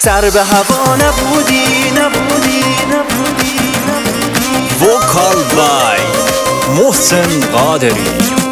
سر به هوا نبودی. وکال بای محسن قادری.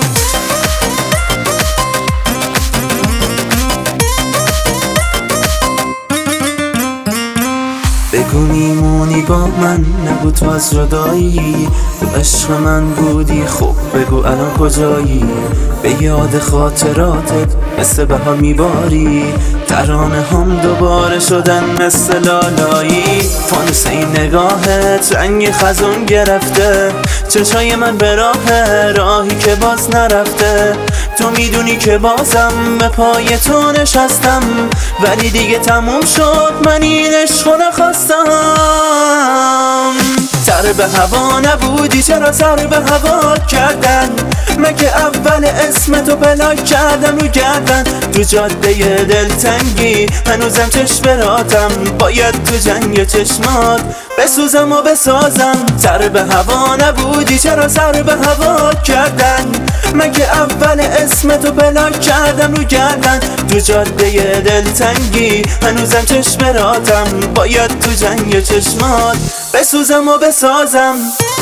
بگو میمونی با من، نگو تو از جدایی، تو عشق من بودی، خب بگو الان کجایی؟ به یاد خاطراتت مثل بهار میباری، ترانه هم دوباره شدن مثل لالایی. فانوس این نگاهت رنگ خزون گرفته، چشای من به راهی که باز نرفته. تو میدونی که بازم به پای تو نشستم، ولی دیگه تموم شد، من این عشقو نخواستم. سر به هوا نبودی، چرا سر به هوا کردن؟ مگه اول اسمتو بلاک کردم رو گردن؟ تو جاده دلتنگی هنوزم چشمراتم، باید تو جنگ چشمات بسوزم و بسازم. سر به هوا نبودی، چرا سر به هوا کردن؟ مگه اول اسمتو بلاک کردم رو گردن؟ تو جاده دلتنگی هنوزم چشمراتم، باید تو جنگ چشمات بسوزم و بسازم.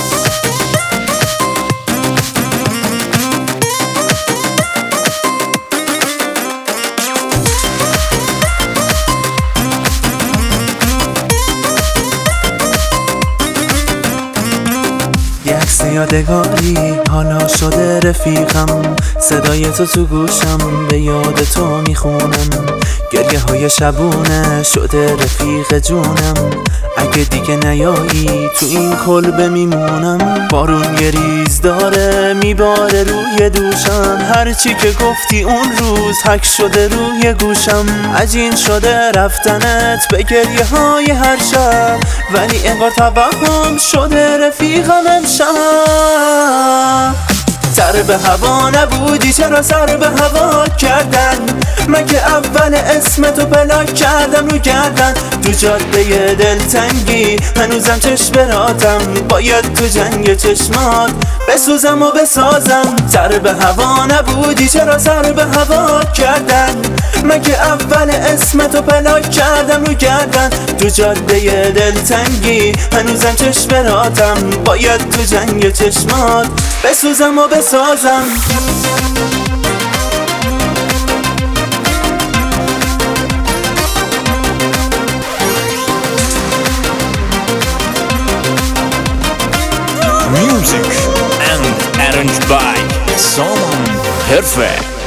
یادگاری حالا شده رفیقم، صدای تو گوشم به یاد تو میخونم. گریه های شبونه شده رفیق جونم، اگه دیگه نیایی تو این کلبه میمونم. بارون گریز داره میباره روی دوشم، هرچی که گفتی اون روز حک شده روی گوشم. عجین شده رفتنت به گریه های هر شب، ولی انگار توهم شده رفیقم امشب. سر به هوا نبودی، چرا سر به هوا کردن؟ مگه اول اسمتو بلاک کردم رو گردن؟ تو جاده دلتنگی هنوزم چشمراتم، باید تو جنگ چشمات بسوزم و بسازم. سر به هوا نبودی، چرا سر به هوا کردن؟ مگه اول اسمتو بلاک کردم رو گردن؟ تو جاده دلتنگی هنوزم چشمراتم، باید تو جنگ چشمات بسوزم و بسازم. Music and arranged by Salman Perfect.